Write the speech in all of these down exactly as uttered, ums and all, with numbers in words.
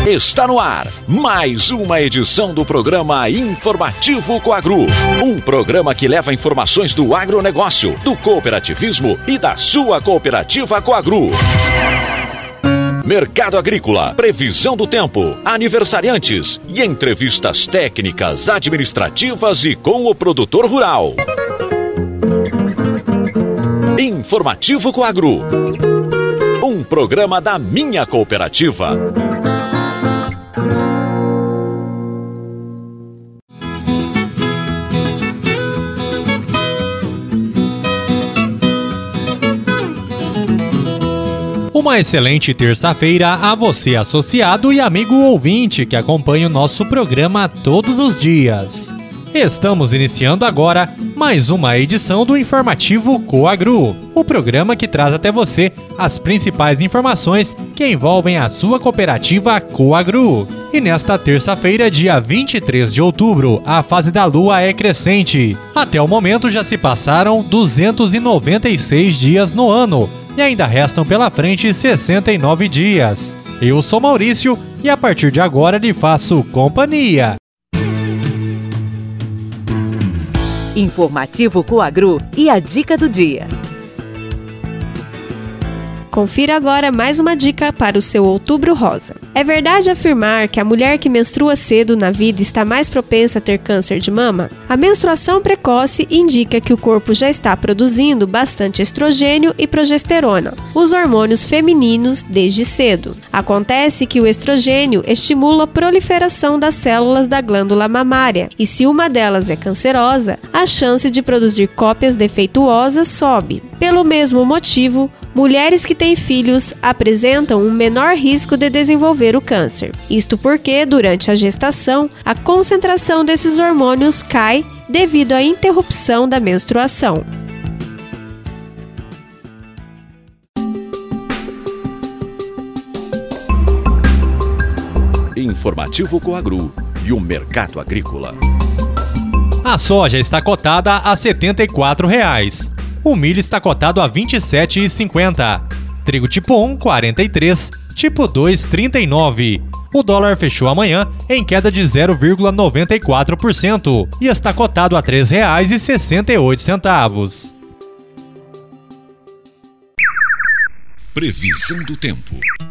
Está no ar mais uma edição do programa Informativo Coagro. Um programa que leva informações do agronegócio, do cooperativismo e da sua cooperativa Coagro. Mercado agrícola, previsão do tempo, aniversariantes e entrevistas técnicas, administrativas e com o produtor rural. Informativo Coagro. Um programa da minha cooperativa. Uma excelente terça-feira a você, associado e amigo ouvinte que acompanha o nosso programa todos os dias. Estamos iniciando agora mais uma edição do Informativo Coagro, o programa que traz até você as principais informações que envolvem a sua cooperativa Coagro. E nesta terça-feira, dia vinte e três de outubro, a fase da lua é crescente. Até o momento já se passaram duzentos e noventa e seis dias no ano e ainda restam pela frente sessenta e nove dias. Eu sou Maurício e a partir de agora lhe faço companhia. Informativo Coagro e a dica do dia. Confira agora mais uma dica para o seu Outubro Rosa. É verdade afirmar que a mulher que menstrua cedo na vida está mais propensa a ter câncer de mama? A menstruação precoce indica que o corpo já está produzindo bastante estrogênio e progesterona, os hormônios femininos, desde cedo. Acontece que o estrogênio estimula a proliferação das células da glândula mamária, e se uma delas é cancerosa, a chance de produzir cópias defeituosas sobe. Pelo mesmo motivo, mulheres que têm filhos apresentam um menor risco de desenvolver o câncer. Isto porque, durante a gestação, a concentração desses hormônios cai devido à interrupção da menstruação. Informativo Coagro e o mercado agrícola. A soja está cotada a setenta e quatro reais. O milho está cotado a vinte e sete reais e cinquenta centavos. Trigo tipo um, quarenta e três reais. Tipo dois, trinta e nove reais. O dólar fechou amanhã em queda de zero vírgula noventa e quatro por cento e está cotado a três reais e sessenta e oito centavos. Previsão do tempo.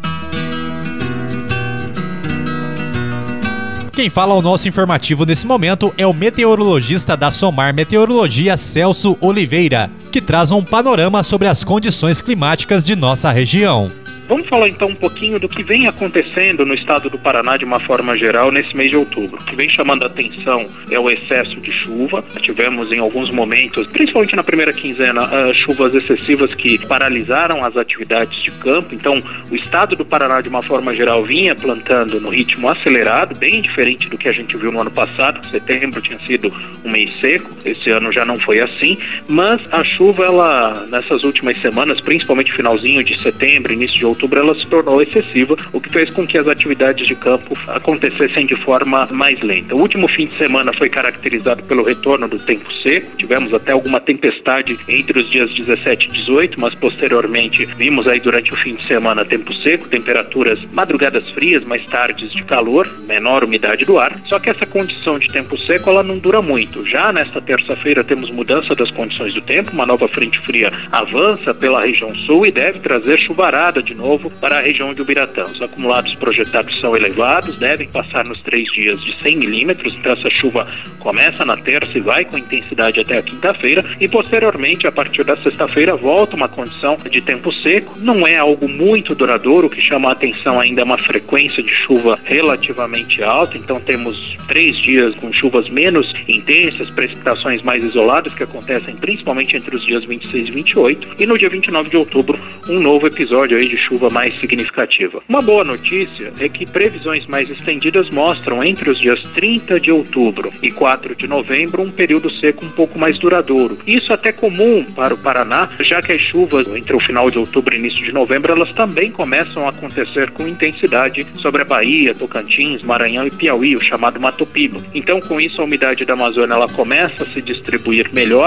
Quem fala ao nosso informativo nesse momento é o meteorologista da Somar Meteorologia, Celso Oliveira, que traz um panorama sobre as condições climáticas de nossa região. Vamos falar então um pouquinho do que vem acontecendo no estado do Paraná de uma forma geral nesse mês de outubro. O que vem chamando a atenção é o excesso de chuva. Tivemos em alguns momentos, principalmente na primeira quinzena, uh, chuvas excessivas que paralisaram as atividades de campo. Então, o estado do Paraná de uma forma geral vinha plantando no ritmo acelerado, bem diferente do que a gente viu no ano passado, que setembro tinha sido um mês seco. Esse ano já não foi assim, mas a chuva, ela, nessas últimas semanas, principalmente finalzinho de setembro, início de outubro, outubro ela se tornou excessiva, o que fez com que as atividades de campo acontecessem de forma mais lenta. O último fim de semana foi caracterizado pelo retorno do tempo seco, tivemos até alguma tempestade entre os dias dezessete e dezoito, mas posteriormente vimos aí durante o fim de semana tempo seco, temperaturas madrugadas frias, mais tardes de calor, menor umidade do ar, só que essa condição de tempo seco ela não dura muito. Já nesta terça-feira temos mudança das condições do tempo, uma nova frente fria avança pela região sul e deve trazer chuvarada de novo para a região de Ubiratã. Os acumulados projetados são elevados, devem passar nos três dias de cem milímetros, então essa chuva começa na terça e vai com intensidade até a quinta-feira e posteriormente, a partir da sexta-feira, volta uma condição de tempo seco. Não é algo muito duradouro, o que chama a atenção ainda é uma frequência de chuva relativamente alta, então temos três dias com chuvas menos intensas, precipitações mais isoladas que acontecem principalmente entre os dias vinte e seis e vinte e oito e no dia vinte e nove de outubro um novo episódio aí de chuva mais significativa. Uma boa notícia é que previsões mais estendidas mostram entre os dias trinta de outubro e quatro de novembro um período seco um pouco mais duradouro. Isso até comum para o Paraná, já que as chuvas entre o final de outubro e início de novembro elas também começam a acontecer com intensidade sobre a Bahia, Tocantins, Maranhão e Piauí, o chamado Mato Piba. Então, com isso, a umidade da Amazônia ela começa a se distribuir melhor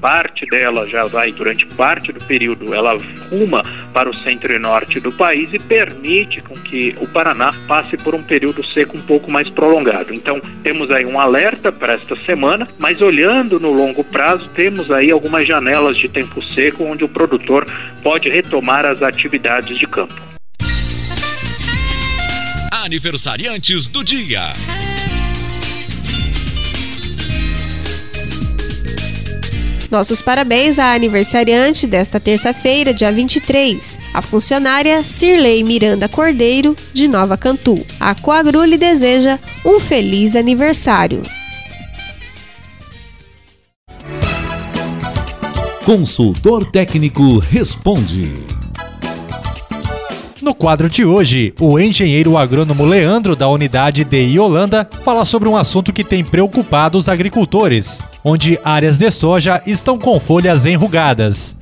parte dela já vai, durante parte do período, ela ruma para o centro e norte do país e permite com que o Paraná passe por um período seco um pouco mais prolongado. Então, temos aí um alerta para esta semana, mas olhando no longo prazo, temos aí algumas janelas de tempo seco onde o produtor pode retomar as atividades de campo. Aniversariantes do dia. Nossos parabéns à aniversariante desta terça-feira, dia vinte e três, a funcionária Cirlei Miranda Cordeiro, de Nova Cantu. A Coagru lhe deseja um feliz aniversário. Consultor técnico responde. No quadro de hoje, o engenheiro agrônomo Leandro, da unidade de Iolanda, fala sobre um assunto que tem preocupado os agricultores, onde áreas de soja estão com folhas enrugadas.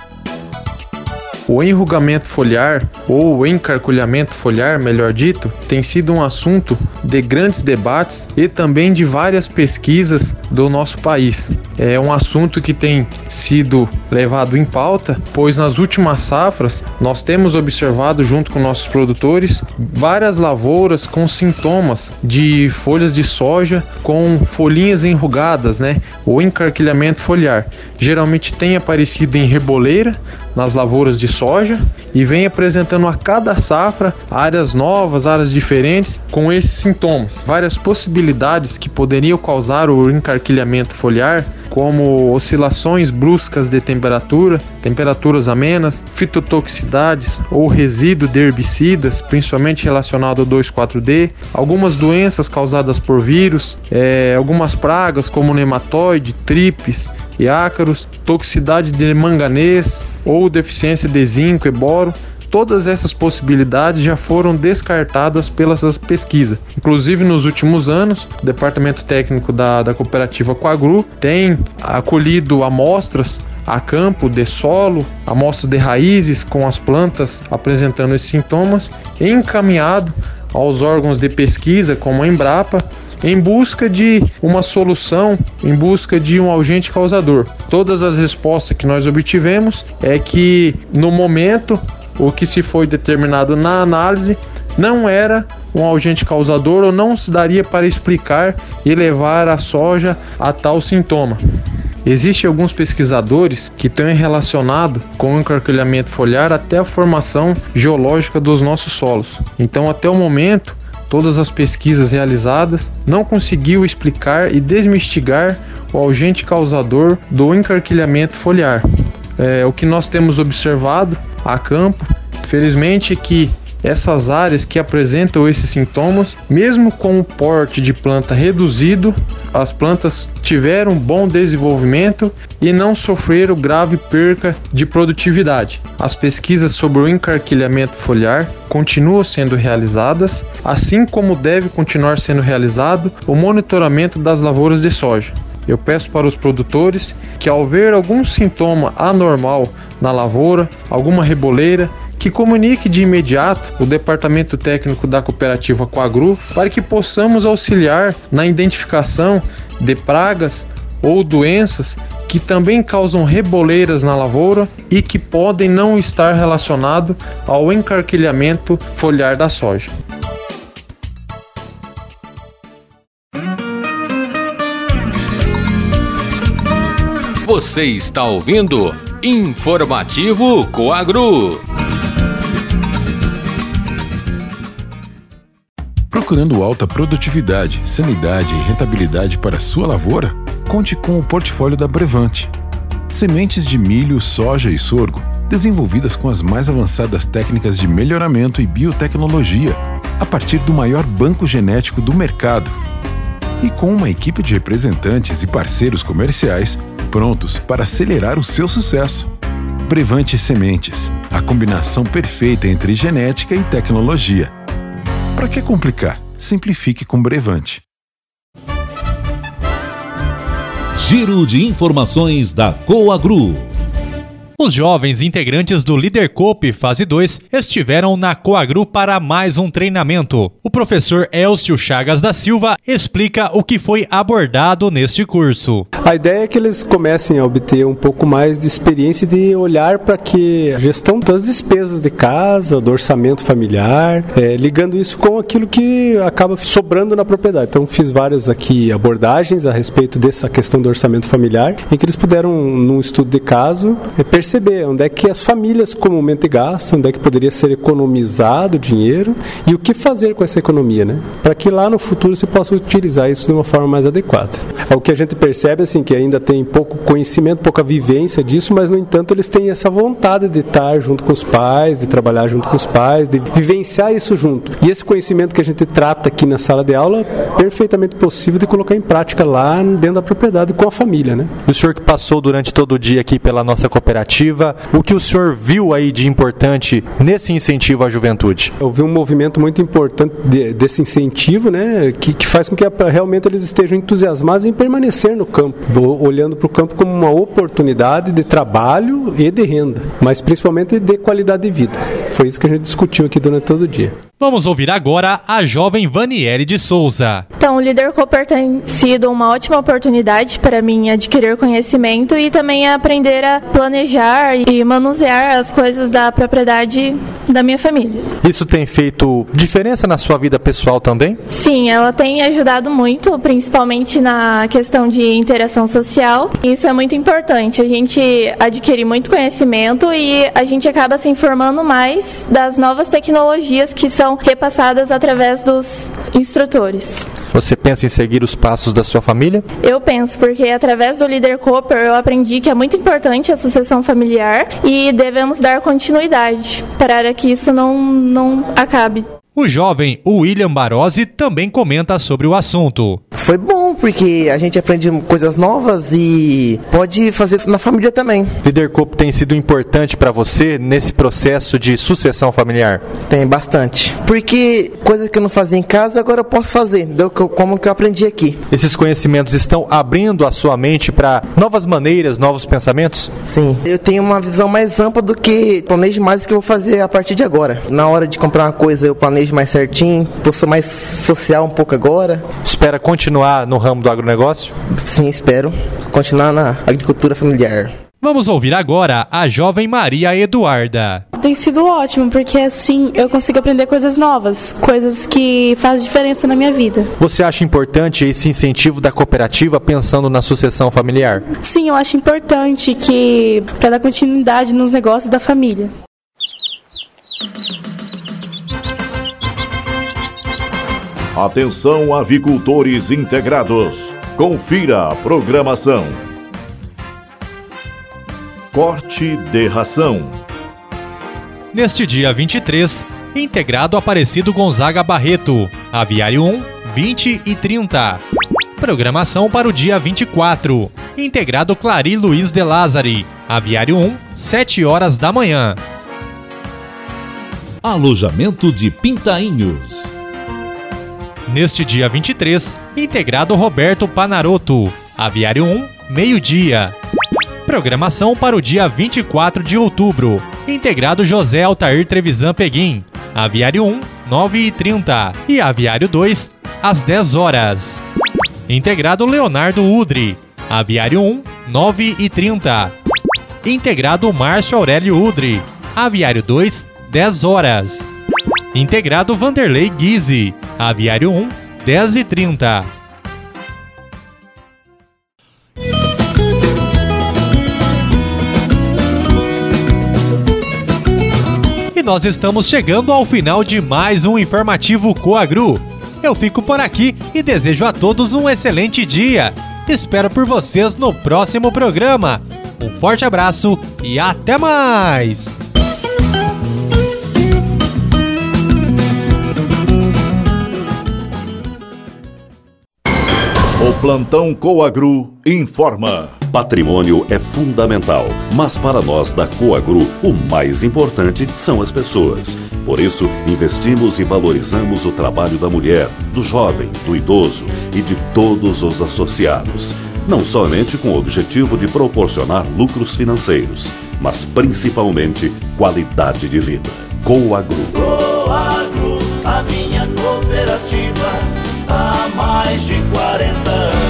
O enrugamento foliar, ou o encarculhamento foliar, melhor dito, tem sido um assunto de grandes debates e também de várias pesquisas do nosso país. É um assunto que tem sido levado em pauta, pois nas últimas safras nós temos observado junto com nossos produtores várias lavouras com sintomas de folhas de soja com folhinhas enrugadas, né? O encarquilhamento foliar geralmente tem aparecido em reboleira, nas lavouras de soja, e vem apresentando a cada safra áreas novas, áreas diferentes com esses sintomas. Várias possibilidades que poderiam causar o encarquilhamento foliar, como oscilações bruscas de temperatura, temperaturas amenas, fitotoxicidades ou resíduo de herbicidas, principalmente relacionado ao dois quatro D, algumas doenças causadas por vírus, é, algumas pragas como nematóide, tripes e ácaros, toxicidade de manganês ou deficiência de zinco e boro. Todas essas possibilidades já foram descartadas pelas pesquisas. Inclusive, nos últimos anos, o Departamento Técnico da, da Cooperativa Coagru tem acolhido amostras a campo de solo, amostras de raízes com as plantas apresentando esses sintomas, e encaminhado aos órgãos de pesquisa como a Embrapa, em busca de uma solução, em busca de um agente causador. Todas as respostas que nós obtivemos é que, no momento, o que se foi determinado na análise não era um agente causador ou não se daria para explicar e levar a soja a tal sintoma. Existem alguns pesquisadores que têm relacionado com o encarquilhamento foliar até a formação geológica dos nossos solos. Então, até o momento, todas as pesquisas realizadas não conseguiu explicar e desmistigar o agente causador do encarquilhamento foliar. É, o que nós temos observado a campo, felizmente, é que essas áreas que apresentam esses sintomas, mesmo com o porte de planta reduzido, as plantas tiveram bom desenvolvimento e não sofreram grave perca de produtividade. As pesquisas sobre o encarquilhamento foliar continuam sendo realizadas, assim como deve continuar sendo realizado o monitoramento das lavouras de soja. Eu peço para os produtores que, ao ver algum sintoma anormal na lavoura, alguma reboleira, que comunique de imediato o Departamento Técnico da Cooperativa Coagru para que possamos auxiliar na identificação de pragas ou doenças que também causam reboleiras na lavoura e que podem não estar relacionados ao encarquilhamento foliar da soja. Você está ouvindo Informativo Coagru. Procurando alta produtividade, sanidade e rentabilidade para sua lavoura? Conte com o portfólio da Brevante. Sementes de milho, soja e sorgo, desenvolvidas com as mais avançadas técnicas de melhoramento e biotecnologia, a partir do maior banco genético do mercado. E com uma equipe de representantes e parceiros comerciais prontos para acelerar o seu sucesso. Brevante Sementes, a combinação perfeita entre genética e tecnologia. Para que complicar? Simplifique com Brevante. Giro de informações da Coagru. Os jovens integrantes do Lidercoop Fase dois estiveram na Coagru para mais um treinamento. O professor Elcio Chagas da Silva explica o que foi abordado neste curso. A ideia é que eles comecem a obter um pouco mais de experiência de olhar para que a gestão das despesas de casa, do orçamento familiar, é, ligando isso com aquilo que acaba sobrando na propriedade. Então fiz várias aqui abordagens a respeito dessa questão do orçamento familiar, em que eles puderam, num estudo de caso, é, perceber onde é que as famílias comumente gastam, onde é que poderia ser economizado dinheiro e o que fazer com essa economia, né? Para que lá no futuro você possa utilizar isso de uma forma mais adequada. O que a gente percebe assim que ainda tem pouco conhecimento, pouca vivência disso, mas no entanto eles têm essa vontade de estar junto com os pais, de trabalhar junto com os pais, de vivenciar isso junto. E esse conhecimento que a gente trata aqui na sala de aula é perfeitamente possível de colocar em prática lá dentro da propriedade com a família, né? O senhor que passou durante todo o dia aqui pela nossa cooperativa, o que o senhor viu aí de importante nesse incentivo à juventude? Eu vi um movimento muito importante de, desse incentivo, né, que, que faz com que realmente eles estejam entusiasmados em permanecer no campo, olhando para o campo como uma oportunidade de trabalho e de renda, mas principalmente de qualidade de vida. Foi isso que a gente discutiu aqui durante todo o dia. Vamos ouvir agora a jovem Vaniele de Souza. Então, o Lidercoop tem sido uma ótima oportunidade para mim adquirir conhecimento e também aprender a planejar e manusear as coisas da propriedade da minha família. Isso tem feito diferença na sua vida pessoal também? Sim, ela tem ajudado muito, principalmente na questão de interação social. Isso é muito importante, a gente adquire muito conhecimento e a gente acaba se informando mais das novas tecnologias que são repassadas através dos instrutores. Você pensa em seguir os passos da sua família? Eu penso, porque através do Lidercoop eu aprendi que é muito importante a sucessão familiar e devemos dar continuidade para que isso não, não acabe. O jovem William Barozzi também comenta sobre o assunto. Foi bom, porque a gente aprende coisas novas e pode fazer na família também. Lidercoop tem sido importante para você nesse processo de sucessão familiar? Tem bastante. Porque coisas que eu não fazia em casa, agora eu posso fazer, como que eu aprendi aqui. Esses conhecimentos estão abrindo a sua mente para novas maneiras, novos pensamentos? Sim. Eu tenho uma visão mais ampla do que planejo mais o que eu vou fazer a partir de agora. Na hora de comprar uma coisa, eu planejo mais certinho, eu sou mais social um pouco agora. Espera continuar no ramo do agronegócio? Sim, espero continuar na agricultura familiar. Vamos ouvir agora a jovem Maria Eduarda. Tem sido ótimo, porque assim eu consigo aprender coisas novas, coisas que fazem diferença na minha vida. Você acha importante esse incentivo da cooperativa pensando na sucessão familiar? Sim, eu acho importante que para dar continuidade nos negócios da família. Atenção, avicultores integrados. Confira a programação. Corte de ração. Neste dia vinte e três, integrado Aparecido Gonzaga Barreto, Aviário um, vinte e trinta. Programação para o dia vinte e quatro, integrado Clari Luiz de Lázari, Aviário um, sete horas da manhã. Alojamento de Pintainhos. Neste dia vinte e três, integrado Roberto Panarotto, Aviário um, meio-dia. Programação para o dia vinte e quatro de outubro, integrado José Altair Trevisan Peguim, Aviário um, nove e trinta e Aviário dois, às dez horas. Integrado Leonardo Udri, Aviário um, nove e trinta. Integrado Márcio Aurélio Udri, Aviário dois, dez horas. Integrado Vanderlei Guise, Aviário um, dez e trinta. E nós estamos chegando ao final de mais um informativo Coagru. Eu fico por aqui e desejo a todos um excelente dia. Espero por vocês no próximo programa. Um forte abraço e até mais! O Plantão Coagru informa. Patrimônio é fundamental, mas para nós da Coagru, o mais importante são as pessoas. Por isso, investimos e valorizamos o trabalho da mulher, do jovem, do idoso e de todos os associados. Não somente com o objetivo de proporcionar lucros financeiros, mas principalmente qualidade de vida. Coagro. Coagro, a minha cooperativa, há mais de quarenta anos.